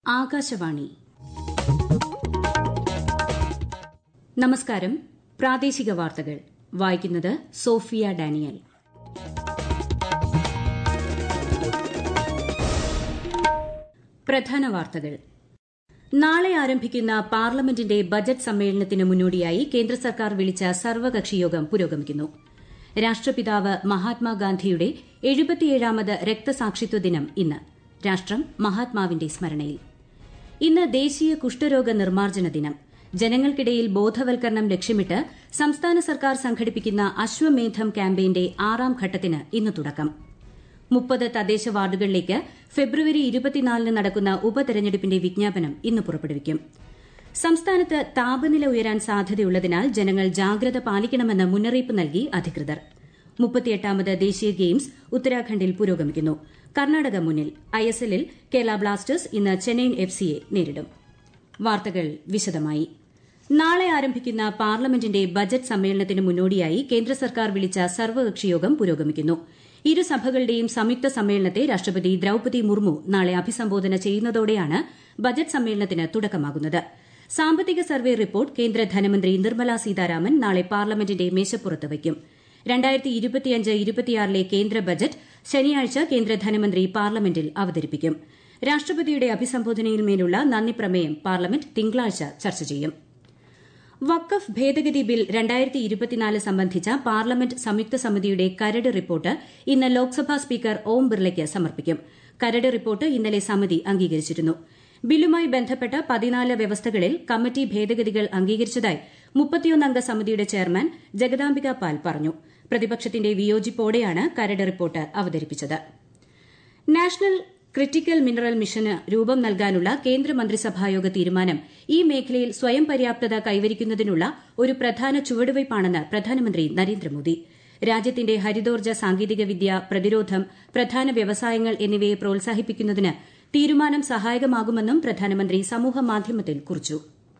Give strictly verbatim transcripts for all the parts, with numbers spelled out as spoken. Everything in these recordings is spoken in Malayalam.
ആകാശവാണി. നമസ്കാരം. പ്രാദേശിക വാർത്തകൾ വായിക്കുന്നത് സോഫിയ ഡാനിയൽ. പ്രധാന വാർത്തകൾ. നാളെ ആരംഭിക്കുന്ന പാർലമെന്റിന്റെ ബജറ്റ് സമ്മേളനത്തിന് മുന്നോടിയായി കേന്ദ്ര സർക്കാർ വിളിച്ച സർവകക്ഷിയോഗം പുരോഗമിക്കുന്നു. രാഷ്ട്രപിതാവ് മഹാത്മാഗാന്ധിയുടെ എഴുപത്തിയേഴാമത് രക്തസാക്ഷിത്വ ദിനം ഇന്ന്. രാഷ്ട്രം മഹാത്മാവിന്റെ സ്മരണയിൽ. ഇന്ന് ദേശീയ കുഷ്ഠരോഗ നിർമ്മാർജ്ജന ദിനം. ജനങ്ങൾക്കിടയിൽ ബോധവൽക്കരണം ലക്ഷ്യമിട്ട് സംസ്ഥാന സർക്കാർ സംഘടിപ്പിക്കുന്ന അശ്വമേധം ക്യാമ്പയിന്റെ ആറാം ഘട്ടത്തിന് ഇന്ന് തുടക്കം. മുപ്പത് തദ്ദേശ വാർഡുകളിലേക്ക് ഫെബ്രുവരി ഇരുപത്തിനാലിന് നടക്കുന്ന ഉപതെരഞ്ഞെടുപ്പിന്റെ വിജ്ഞാപനം ഇന്ന് പുറപ്പെടുവിക്കും. സംസ്ഥാനത്ത് താപനില ഉയരാൻ സാധ്യതയുള്ളതിനാൽ ജനങ്ങൾ ജാഗ്രത പാലിക്കണമെന്ന് മുന്നറിയിപ്പ് നൽകി അധികൃതർ. മുപ്പത്തിയെട്ടാമത് ദേശീയ ഗെയിംസ് ഉത്തരാഖണ്ഡിൽ പുരോഗമിക്കുന്നു. കർണാടക മുന്നിൽ. ഐഎസ്എല്ലിൽ കേരള ബ്ലാസ്റ്റേഴ്സ് ഇന്ന് ചെന്നൈയിൻ എഫ് സിയെ നേരിടും. വാർത്തകൾ വിശദമായി. നാളെ ആരംഭിക്കുന്ന പാർലമെന്റിന്റെ ബജറ്റ് സമ്മേളനത്തിന് മുന്നോടിയായി കേന്ദ്ര സർക്കാർ വിളിച്ച സർവകക്ഷിയോഗം പുരോഗമിക്കുന്നു. ഇരുസഭകളുടെയും സംയുക്ത സമ്മേളനത്തെ രാഷ്ട്രപതി ദ്രൌപതി മുർമു നാളെ അഭിസംബോധന ചെയ്യുന്നതോടെയാണ് ബജറ്റ് സമ്മേളനത്തിന് തുടക്കമാകുന്നത്. സാമ്പത്തിക സർവേ റിപ്പോർട്ട് കേന്ദ്ര ധനമന്ത്രി നിർമ്മല സീതാരാമൻ നാളെ പാർലമെന്റിന്റെ മേശപ്പുറത്ത് വയ്ക്കും. രണ്ടായിരത്തി ഇരുപത്തിയഞ്ച് ഇരുപത്തിയാറിലെ കേന്ദ്ര ബജറ്റ് ശനിയാഴ്ച കേന്ദ്ര ധനമന്ത്രി പാർലമെന്റിൽ അവതരിപ്പിക്കും. രാഷ്ട്രപതിയുടെ അഭിസംബോധനയിന്മേലുള്ള നന്ദിപ്രമേയം പാർലമെന്റ് തിങ്കളാഴ്ച ചർച്ച ചെയ്യും. വഖഫ് ഭേദഗതി ബിൽ രണ്ടായിരത്തി ഇരുപത്തിനാല് സംബന്ധിച്ച പാർലമെന്റ് സംയുക്ത സമിതിയുടെ കരട് റിപ്പോർട്ട് ഇന്ന് ലോക്സഭാ സ്പീക്കർ ഓം ബിർളയ്ക്ക് സമർപ്പിക്കും. കരട് റിപ്പോർട്ട് ഇന്നലെ സമിതി അംഗീകരിച്ചിരുന്നു. ബില്ലുമായി ബന്ധപ്പെട്ട പതിനാല് വ്യവസ്ഥകളിൽ കമ്മിറ്റി ഭേദഗതികൾ അംഗീകരിച്ചതായി മുപ്പത്തിയൊന്നംഗ സമിതിയുടെ ചെയർമാൻ ജഗദാംബിക പാൽ പറഞ്ഞു. പ്രതിപക്ഷത്തിന്റെ വിയോജിപ്പോടെയാണ് കരട് റിപ്പോർട്ട് അവതരിപ്പിച്ചത്. നാഷണൽ ക്രിട്ടിക്കൽ മിനറൽ മിഷന് രൂപം നൽകാനുള്ള കേന്ദ്രമന്ത്രിസഭായോഗ തീരുമാനം ഈ മേഖലയിൽ സ്വയം പര്യാപ്തത കൈവരിക്കുന്നതിനുള്ള ഒരു പ്രധാന ചുവടുവയ്പ്പാണെന്ന് പ്രധാനമന്ത്രി നരേന്ദ്രമോദി. രാജ്യത്തിന്റെ ഹരിതോർജ്ജ സാങ്കേതികവിദ്യ, പ്രതിരോധം, പ്രധാന വ്യവസായങ്ങൾ എന്നിവയെ പ്രോത്സാഹിപ്പിക്കുന്നതിന് തീരുമാനം സഹായകമാകുമെന്നും പ്രധാനമന്ത്രി സമൂഹമാധ്യമത്തിൽ കുറിച്ചു.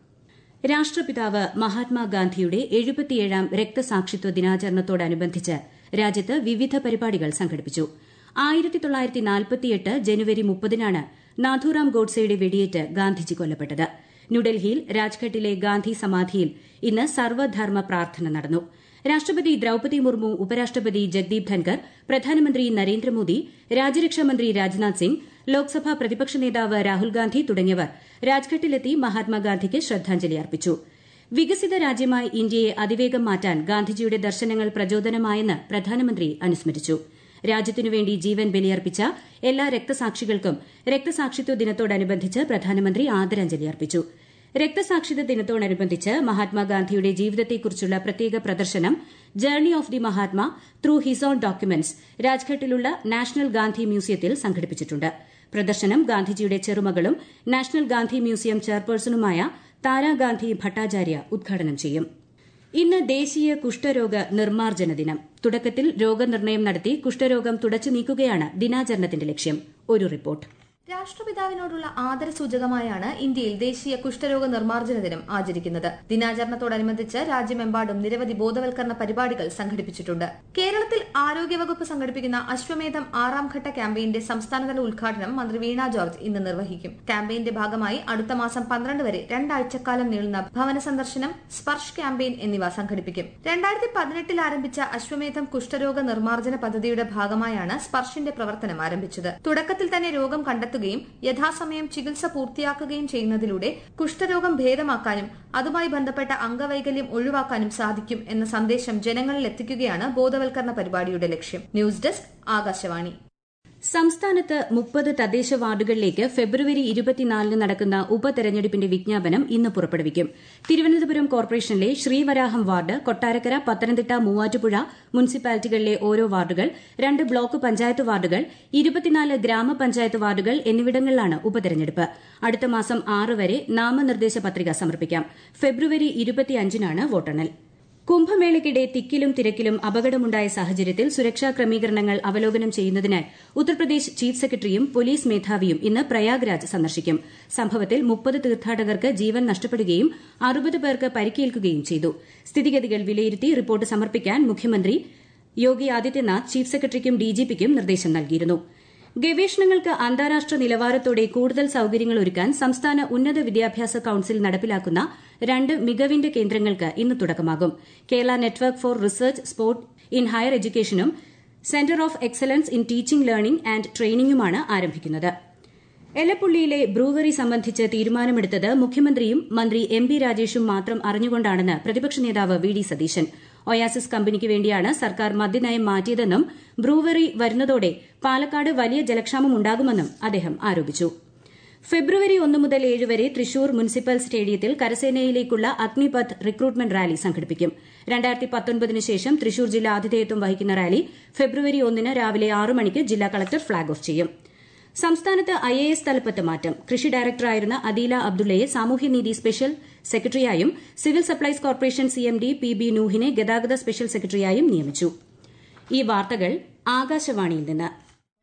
രാഷ്ട്രപിതാവ് മഹാത്മാഗാന്ധിയുടെ എഴുപത്തിയേഴാം രക്തസാക്ഷിത്വ ദിനാചരണത്തോടനുബന്ധിച്ച് രാജ്യത്ത് വിവിധ പരിപാടികൾ സംഘടിപ്പിച്ചു. ആയിരത്തി തൊള്ളായിരത്തി നാൽപ്പത്തിയെട്ട് ജനുവരി മുപ്പതിനാണ് നാഥുറാം ഗോഡ്സെയുടെ വെടിയേറ്റ് ഗാന്ധിജി കൊല്ലപ്പെട്ടത്. ന്യൂഡൽഹിയിൽ രാജ്ഘട്ടിലെ ഗാന്ധി സമാധിയിൽ ഇന്ന് സർവ്വധർമ്മ പ്രാർത്ഥന നടന്നു. രാഷ്ട്രപതി ദ്രൌപതി മുർമു, ഉപരാഷ്ട്രപതി ജഗ്ദീപ് ധൻകർ, പ്രധാനമന്ത്രി നരേന്ദ്രമോദി, രാജ്യരക്ഷാമന്ത്രി രാജ്നാഥ് സിംഗ്, ലോക്സഭാ പ്രതിപക്ഷ നേതാവ് രാഹുൽ ഗാന്ധി തുടങ്ങിയവർ രാജ്ഘട്ടിലെത്തി മഹാത്മാഗാന്ധിക്ക് ശ്രദ്ധാഞ്ജലി അർപ്പിച്ചു. വികസിത രാജ്യമായി ഇന്ത്യയെ അതിവേഗം മാറ്റാൻ ഗാന്ധിജിയുടെ ദർശനങ്ങൾ പ്രചോദനമായെന്ന് പ്രധാനമന്ത്രി അനുസ്മരിച്ചു. രാജ്യത്തിനുവേണ്ടി ജീവൻ ബലിയർപ്പിച്ച എല്ലാ രക്തസാക്ഷികൾക്കും രക്തസാക്ഷിത്വ ദിനത്തോടനുബന്ധിച്ച് പ്രധാനമന്ത്രി ആദരാഞ്ജലി അർപ്പിച്ചു. രക്തസാക്ഷിത്വ ദിനത്തോടനുബന്ധിച്ച് മഹാത്മാഗാന്ധിയുടെ ജീവിതത്തെക്കുറിച്ചുള്ള പ്രത്യേക പ്രദർശനം journey of the Mahatma through his own documents രാജ്ഘട്ടിലുള്ള national Gandhi മ്യൂസിയത്തിൽ സംഘടിപ്പിച്ചിട്ടുണ്ട്. പ്രദർശനം ഗാന്ധിജിയുടെ ചെറുമകളും നാഷണൽ ഗാന്ധി മ്യൂസിയം ചെയർപേഴ്സണുമായ താരാഗാന്ധി ഭട്ടാചാര്യ ഉദ്ഘാടനം ചെയ്യും. ഇന്ന് ദേശീയ കുഷ്ഠരോഗ നിർമ്മാർജ്ജന ദിനം. തുടക്കത്തിൽ രോഗനിർണയം നടത്തി കുഷ്ഠരോഗം തുടച്ചു നീക്കുകയാണ് ദിനാചരണത്തിന്റെ ലക്ഷ്യം. ഒരു റിപ്പോർട്ട്. രാഷ്ട്രപിതാവിനോടുള്ള ആദരസൂചകമായാണ് ഇന്ത്യയിൽ ദേശീയ കുഷ്ഠരോഗ നിർമ്മാർജ്ജന ദിനം ആചരിക്കുന്നത്. ദിനാചരണത്തോടനുബന്ധിച്ച് രാജ്യമെമ്പാടും നിരവധി ബോധവൽക്കരണ പരിപാടികൾ സംഘടിപ്പിച്ചിട്ടുണ്ട്. കേരളത്തിൽ ആരോഗ്യവകുപ്പ് സംഘടിപ്പിക്കുന്ന അശ്വമേധം ആറാം ഘട്ട ക്യാമ്പയിന്റെ സംസ്ഥാനതല ഉദ്ഘാടനം മന്ത്രി വീണ ജോർജ് ഇന്ന് നിർവഹിക്കും. ക്യാമ്പയിന്റെ ഭാഗമായി അടുത്ത മാസം പന്ത്രണ്ട് വരെ രണ്ടാഴ്ചക്കാലം നീളുന്ന ഭവന സന്ദർശനം, സ്പർശ് ക്യാമ്പയിൻ എന്നിവ സംഘടിപ്പിക്കും. രണ്ടായിരത്തി പതിനെട്ടിൽ ആരംഭിച്ച അശ്വമേധം കുഷ്ഠരോഗ നിർമ്മാർജ്ജന പദ്ധതിയുടെ ഭാഗമായാണ് സ്പർശിന്റെ പ്രവർത്തനം ആരംഭിച്ചത്. തുടക്കത്തിൽ തന്നെ രോഗം കണ്ടെത്തുക യഥാസമയം ചികിത്സ പൂർത്തിയാക്കുകയും ചെയ്യുന്നതിലൂടെ കുഷ്ഠരോഗം ഭേദമാക്കാനും അതുമായി ബന്ധപ്പെട്ട അംഗവൈകല്യം ഒഴിവാക്കാനും സാധിക്കും എന്ന സന്ദേശം ജനങ്ങളിൽ എത്തിക്കുകയാണ് ബോധവൽക്കരണ പരിപാടിയുടെ ലക്ഷ്യം. News desk, Akashvani. സംസ്ഥാനത്ത് മുപ്പത് തദ്ദേശ വാർഡുകളിലേക്ക് ഫെബ്രുവരി ഇരുപത്തിനാലിന് നടക്കുന്ന ഉപതെരഞ്ഞെടുപ്പിന്റെ വിജ്ഞാപനം ഇന്ന് പുറപ്പെടുവിക്കും. തിരുവനന്തപുരം കോർപ്പറേഷനിലെ ശ്രീവരാഹം വാർഡ്, കൊട്ടാരക്കര, പത്തനംതിട്ട, മൂവാറ്റുപുഴ മുനിസിപ്പാലിറ്റികളിലെ ഓരോ വാർഡുകൾ, രണ്ട് ബ്ലോക്ക് പഞ്ചായത്ത് വാർഡുകൾ, ഇരുപത്തിനാല് ഗ്രാമപഞ്ചായത്ത് വാർഡുകൾ എന്നിവിടങ്ങളിലാണ് ഉപതെരഞ്ഞെടുപ്പ്. അടുത്ത മാസം ആറ് വരെ നാമനിർദ്ദേശ പത്രിക സമർപ്പിക്കാം. ഫെബ്രുവരി ഇരുപത്തിയഞ്ചിനാണ് വോട്ടെണ്ണൽ. കുംഭമേളയ്ക്കിടെ തിക്കിലും തിരക്കിലും അപകടമുണ്ടായ സാഹചര്യത്തിൽ സുരക്ഷാ ക്രമീകരണങ്ങൾ അവലോകനം ചെയ്യുന്നതിനായി ഉത്തർപ്രദേശ് ചീഫ് സെക്രട്ടറിയും പോലീസ് മേധാവിയും ഇന്ന് പ്രയാഗ്രാജ് സന്ദർശിക്കും. സംഭവത്തിൽ മുപ്പത് തീർത്ഥാടകർക്ക് ജീവൻ നഷ്ടപ്പെടുകയും അറുപത് പേർക്ക് പരിക്കേൽക്കുകയും ചെയ്തു. സ്ഥിതിഗതികൾ വിലയിരുത്തി റിപ്പോർട്ട് സമർപ്പിക്കാൻ മുഖ്യമന്ത്രി യോഗി ആദിത്യനാഥ് ചീഫ് സെക്രട്ടറിക്കും ഡിജിപിക്കും നിർദ്ദേശം നൽകിയിരുന്നു. ഗവേഷണങ്ങൾക്ക് അന്താരാഷ്ട്ര നിലവാരത്തോടെ കൂടുതൽ സൌകര്യങ്ങൾ ഒരുക്കാൻ സംസ്ഥാന ഉന്നത വിദ്യാഭ്യാസ കൌൺസിൽ നടപ്പിലാക്കുന്ന രണ്ട് മികവിന്റെ കേന്ദ്രങ്ങൾക്ക് ഇന്ന് തുടക്കമാകും. Kerala network for research support in higher എഡ്യൂക്കേഷനും centre of excellence in teaching learning and ട്രെയിനിംഗുമാണ് ആരംഭിക്കുന്നത്. എലപ്പുള്ളിയിലെ ബ്രൂവറി സംബന്ധിച്ച് തീരുമാനമെടുത്തത് മുഖ്യമന്ത്രിയും മന്ത്രി എം ബി രാജേഷും മാത്രം അറിഞ്ഞുകൊണ്ടാണെന്ന് പ്രതിപക്ഷ നേതാവ് വി ഡി സതീശൻ. ഒയാസിസ് കമ്പനിക്ക് വേണ്ടിയാണ് സർക്കാർ മദ്യനയം മാറ്റിയതെന്നും ബ്രൂവറി വരുന്നതോടെ പാലക്കാട് വലിയ ജലക്ഷാമം ഉണ്ടാകുമെന്നും അദ്ദേഹം ആരോപിച്ചു. ഫെബ്രുവരി ഒന്ന് മുതൽ ഏഴ് വരെ തൃശൂർ മുനിസിപ്പൽ സ്റ്റേഡിയത്തിൽ കരസേനയിലേക്കുള്ള അഗ്നിപഥ് റിക്രൂട്ട്മെന്റ് റാലി സംഘടിപ്പിക്കും. രണ്ടായിരത്തി പത്തൊൻപതിന് ശേഷം തൃശൂർ ജില്ല ആതിഥേയത്വം വഹിക്കുന്ന റാലി ഫെബ്രുവരി ഒന്നിന് രാവിലെ ആറ് മണിക്ക് ജില്ലാ കളക്ടർ ഫ്ളാഗ് ഓഫ് ചെയ്യും. സംസ്ഥാനത്ത് ഐ എ എസ് തലപ്പത്ത് മാറ്റം. കൃഷി ഡയറക്ടറായിരുന്ന അദീല അബ്ദുള്ളയെ സാമൂഹ്യനീതി സ്പെഷ്യൽ സെക്രട്ടറിയായും civil supplies corporation C M D P B നൂഹിനെ ഗതാഗത സ്പെഷ്യൽ സെക്രട്ടറിയായും നിയമിച്ചു. ഈ വാർത്തകൾ ആകാശവാണിയിൽ നിന്ന്.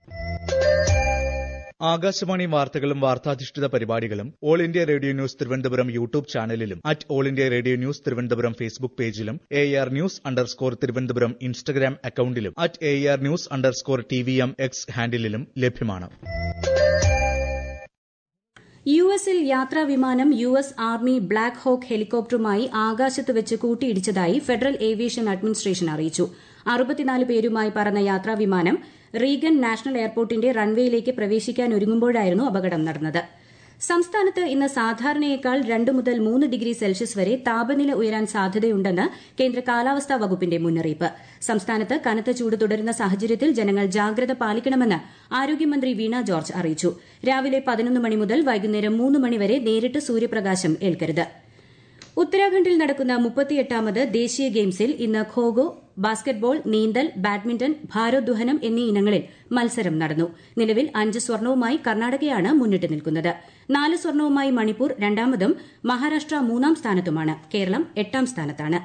ആകാശവാണി വാർത്തകളും വാർത്താധിഷ്ഠിത പരിപാടികളും all India radio news Thiruvananthapuram YouTube ചാനലിലും at all India radio news Thiruvananthapuram Facebook പേജിലും A R news underscore Thiruvananthapuram Instagram അക്കൌണ്ടിലും at A R news underscore T V M X ഹാൻഡിലും ലഭ്യമാണ്. യു എസിൽ യാത്രാ വിമാനം U S army Black Hawk ഹെലികോപ്റ്ററുമായി ആകാശത്ത് വെച്ച് കൂട്ടിയിടിച്ചതായി ഫെഡറൽ ഏവിയേഷൻ അഡ്മിനിസ്ട്രേഷൻ അറിയിച്ചു. അറുപത്തിനാല് പേരുമായി പറന്ന യാത്രാ വിമാനം റീഗൻ നാഷണൽ എയർപോർട്ടിന്റെ റൺവേയിലേക്ക് പ്രവേശിക്കാനൊരുങ്ങുമ്പോഴായിരുന്നു അപകടം നടന്നത്. സംസ്ഥാനത്ത് ഇന്ന് സാധാരണയേക്കാൾ രണ്ട് മുതൽ മൂന്ന് ഡിഗ്രി സെൽഷ്യസ് വരെ താപനില ഉയരാൻ സാധ്യതയുണ്ടെന്ന് കേന്ദ്ര കാലാവസ്ഥാ വകുപ്പിന്റെ മുന്നറിയിപ്പ്. സംസ്ഥാനത്ത് കനത്ത ചൂട് തുടരുന്ന സാഹചര്യത്തിൽ ജനങ്ങൾ ജാഗ്രത പാലിക്കണമെന്ന് ആരോഗ്യമന്ത്രി വീണ ജോർജ് അറിയിച്ചു. രാവിലെ പതിനൊന്ന് മണി മുതൽ വൈകുന്നേരം മൂന്ന് മണിവരെ നേരിട്ട് സൂര്യപ്രകാശം ഏൽക്കരുത്. ഉത്തരാഖണ്ഡിൽ നടക്കുന്ന മുപ്പത്തിയെട്ടാമത് ദേശീയ ഗെയിംസിൽ ഇന്ന് ഖോഖോ, ബാസ്കറ്റ്ബോൾ, നീന്തൽ, ബാഡ്മിന്റൺ, ഭാരോദ്വഹനം എന്നീ ഇനങ്ങളിൽ മത്സരം നടന്നു. നിലവിൽ അഞ്ച് സ്വർണവുമായി കർണാടകയാണ് മുന്നിട്ട് നിൽക്കുന്നത്. നാല് സ്വർണവുമായി മണിപ്പൂർ രണ്ടാമതും മഹാരാഷ്ട്ര മൂന്നാം സ്ഥാനത്തുമാണ്. കേരളം എട്ടാം സ്ഥാനത്താണ്.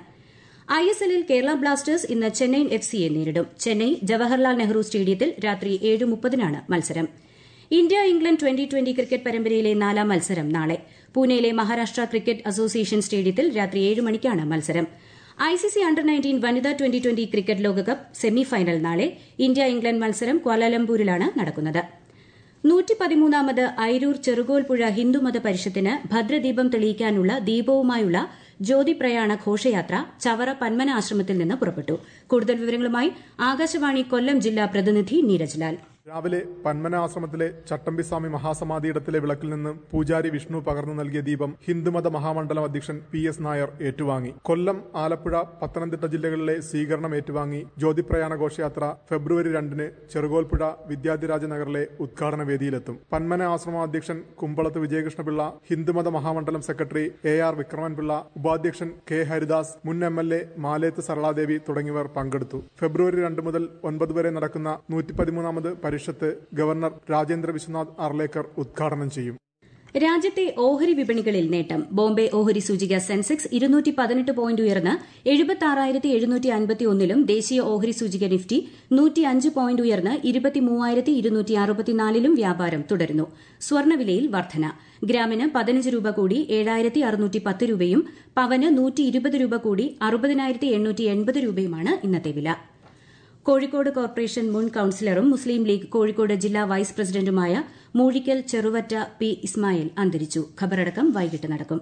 ഐ എസ് എല്ലിൽ കേരള ബ്ലാസ്റ്റേഴ്സ് ഇന്ന് ചെന്നൈയിൻ എഫ് സിയെ നേരിടും. ചെന്നൈ ജവഹർലാൽ നെഹ്റു സ്റ്റേഡിയത്തിൽ രാത്രി ഏഴ് മുപ്പതിനാണ് മത്സരം. India England twenty twenty cricket പരമ്പരയിലെ നാലാം മത്സരം നാളെ പൂനെയിലെ മഹാരാഷ്ട്ര ക്രിക്കറ്റ് അസോസിയേഷൻ സ്റ്റേഡിയത്തിൽ രാത്രി ഏഴ് മണിക്കാണ് മത്സരം. ഐസിസി അണ്ടർ നയൻറ്റീൻ വനിതാ ട്വന്റി ട്വന്റി ക്രിക്കറ്റ് ലോകകപ്പ് സെമിഫൈനൽ നാളെ. ഇന്ത്യ ഇംഗ്ലണ്ട് മത്സരം ക്വാലാലംപൂരിലാണ് നടക്കുന്നത്. നൂറ്റി പതിമൂന്നാമത് ഐരൂർ ചെറുകോൽപ്പുഴ ഹിന്ദുമത പരിഷത്തിന് ഭദ്രദീപം തെളിയിക്കാനുള്ള ദീപവുമായുള്ള ജ്യോതിപ്രയാണ ഘോഷയാത്ര ചവറ പന്മന ആശ്രമത്തിൽ നിന്ന് പുറപ്പെട്ടു. കൂടുതൽ വിവരങ്ങളുമായി ആകാശവാണി കൊല്ലം ജില്ലാ പ്രതിനിധി നീരജ് ലാൽ. രാവിലെ പന്മന ആശ്രമത്തിലെ ചട്ടമ്പിസ്വാമി മഹാസമാധിയിടത്തിലെ വിളക്കിൽ നിന്ന് പൂജാരി വിഷ്ണു പകർന്നു നൽകിയ ദീപം ഹിന്ദുമത മഹാമണ്ഡലം അധ്യക്ഷൻ പി എസ് നായർ ഏറ്റുവാങ്ങി. കൊല്ലം, ആലപ്പുഴ, പത്തനംതിട്ട ജില്ലകളിലെ സ്വീകരണം ഏറ്റുവാങ്ങി ജ്യോതിപ്രയാണ ഘോഷയാത്ര ഫെബ്രുവരി രണ്ടിന് ചെറുകോൽപ്പുഴ വിദ്യാധിരാജ നഗറിലെ ഉദ്ഘാടന വേദിയിലെത്തും. പന്മന ആശ്രമ അധ്യക്ഷൻ കുമ്പളത്ത് വിജയകൃഷ്ണപിള്ള, ഹിന്ദുമത മഹാമണ്ഡലം സെക്രട്ടറി എ ആർ വിക്രമൻപിള്ള, ഉപാധ്യക്ഷൻ കെ ഹരിദാസ്, മുൻ M L A Maleth Saraladevi തുടങ്ങിയവർ പങ്കെടുത്തു. ഫെബ്രുവരി രണ്ട് മുതൽ ഒൻപത് വരെ നടക്കുന്ന നൂറ്റി പതിമൂന്നാമത് പരിഷത്ത് ഗവർണർ രാജേന്ദ്ര വിശ്വനാഥ് അർലേക്കർ ഉദ്ഘാടനം ചെയ്യും. രാജ്യത്തെ ഓഹരി വിപണികളിൽ നേട്ടം. ബോംബെ ഓഹരി സൂചിക സെൻസെക്സ് ഇരുന്നൂറ്റി പതിനെട്ട് പോയിന്റ് ഉയർന്ന് എഴുപത്തി ആറായിരത്തി എഴുന്നൂറ്റി അൻപത്തി ഒന്നിലും ദേശീയ ഓഹരി സൂചിക നിഫ്റ്റി നൂറ്റി അഞ്ച് പോയിന്റ് ഉയർന്ന് ഇരുപത്തി മൂവായിരത്തി ഇരുന്നൂറ്റി അറുപത്തിനാലിലും വ്യാപാരം തുടരുന്നു. സ്വർണ്ണവിലയിൽ വർധന. ഗ്രാമിന് പതിനഞ്ച് രൂപ കൂടി ഏഴായിരത്തി അറുന്നൂറ്റി പത്ത് രൂപയും പവന് നൂറ്റി ഇരുപത് രൂപ കൂടി അറുപതിനായിരത്തി എണ്ണൂറ്റി എൺപത് രൂപയുമാണ് ഇന്നത്തെ വില. കോഴിക്കോട് കോർപ്പറേഷൻ മുൻ കൌൺസിലറും മുസ്ലിം ലീഗ് കോഴിക്കോട് ജില്ലാ വൈസ് പ്രസിഡന്റുമായ മൂഴിക്കൽ ചെറുവറ്റ പി ഇസ്മായിൽ അന്തരിച്ചു. ഖബറടക്കം വൈകിട്ട് നടക്കും.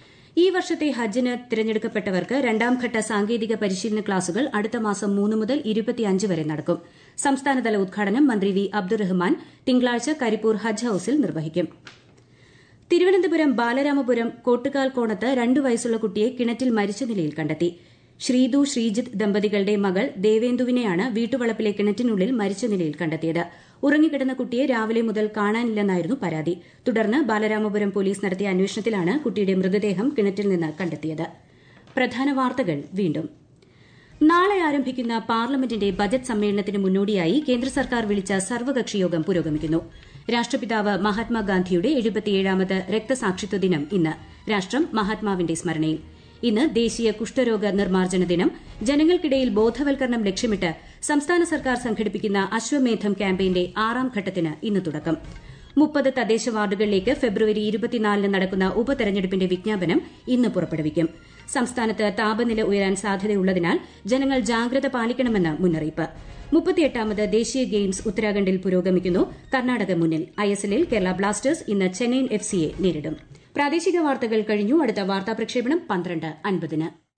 ഈ വർഷത്തെ ഹജ്ജിന് തിരഞ്ഞെടുക്കപ്പെട്ടവർക്ക് രണ്ടാംഘട്ട സാങ്കേതിക പരിശീലന ക്ലാസുകൾ അടുത്ത മാസം മൂന്ന് മുതൽ ഇരുപത്തിയഞ്ച് വരെ നടക്കും. സംസ്ഥാനതല ഉദ്ഘാടനം മന്ത്രി വി അബ്ദുറഹ്മാൻ തിങ്കളാഴ്ച കരിപ്പൂർ ഹജ്ജ് ഹൌസിൽ നിർവഹിക്കും. തിരുവനന്തപുരം ബാലരാമപുരം കോട്ടുകാൽ കോണത്ത് രണ്ടു വയസ്സുള്ള കുട്ടിയെ കിണറ്റിൽ മരിച്ച നിലയിൽ കണ്ടെത്തി. ശ്രീതു ശ്രീജിത്ത് ദമ്പതികളുടെ മകൾ ദേവേന്ദുവിനെയാണ് വീട്ടുവളപ്പിലെ കിണറ്റിനുള്ളിൽ മരിച്ച നിലയിൽ കണ്ടെത്തിയത്. ഉറങ്ങിക്കിടന്ന കുട്ടിയെ രാവിലെ മുതൽ കാണാനില്ലെന്നായിരുന്നു പരാതി. തുടർന്ന് ബാലരാമപുരം പോലീസ് നടത്തിയ അന്വേഷണത്തിലാണ് കുട്ടിയുടെ മൃതദേഹം കിണറ്റിൽ നിന്ന് കണ്ടെത്തിയത്. പ്രധാന വാർത്തകൾ വീണ്ടും. നാളെ ആരംഭിക്കുന്ന പാർലമെന്റിന്റെ ബജറ്റ് സമ്മേളനത്തിന് മുന്നോടിയായി കേന്ദ്ര സർക്കാർ വിളിച്ച സർവകക്ഷിയോഗം പുരോഗമിക്കുന്നു. രാഷ്ട്രപിതാവ് മഹാത്മാഗാന്ധിയുടെ എഴുപത്തിയേഴാമത് രക്തസാക്ഷിത്വ ദിനം ഇന്ന്. രാഷ്ട്രം മഹാത്മാവിന്റെ സ്മരണയിൽ. ഇന്ന് ദേശീയ കുഷ്ഠരോഗ നിർമ്മാർജ്ജന ദിനം. ജനങ്ങൾക്കിടയിൽ ബോധവൽക്കരണം ലക്ഷ്യമിട്ട് സംസ്ഥാന സർക്കാർ സംഘടിപ്പിക്കുന്ന അശ്വമേധം ക്യാമ്പയിന്റെ ആറാം ഘട്ടത്തിന് ഇന്ന് തുടക്കം. മുപ്പത് തദ്ദേശ വാർഡുകളിലേക്ക് ഫെബ്രുവരി ഇരുപത്തിനാലിന് നടക്കുന്ന ഉപതെരഞ്ഞെടുപ്പിന്റെ വിജ്ഞാപനം ഇന്ന് പുറപ്പെടുവിക്കും. സംസ്ഥാനത്ത് താപനില ഉയരാൻ സാധ്യതയുള്ളതിനാൽ ജനങ്ങൾ ജാഗ്രത പാലിക്കണമെന്ന് മുന്നറിയിപ്പ്. മുപ്പത്തിയെട്ടാമത് ദേശീയ ഗെയിംസ് ഉത്തരാഖണ്ഡിൽ പുരോഗമിക്കുന്നു. കർണാടക മുന്നിൽ. ഐഎസ്എല്ലിൽ കേരള ബ്ലാസ്റ്റേഴ്സ് ഇന്ന് ചെന്നൈയിൻ എഫ് സിയെ നേരിടും. പ്രാദേശിക വാർത്തകൾ കഴിഞ്ഞു. അടുത്ത വാർത്താ പ്രക്ഷേപണം പന്ത്രണ്ട് അൻപതിന്.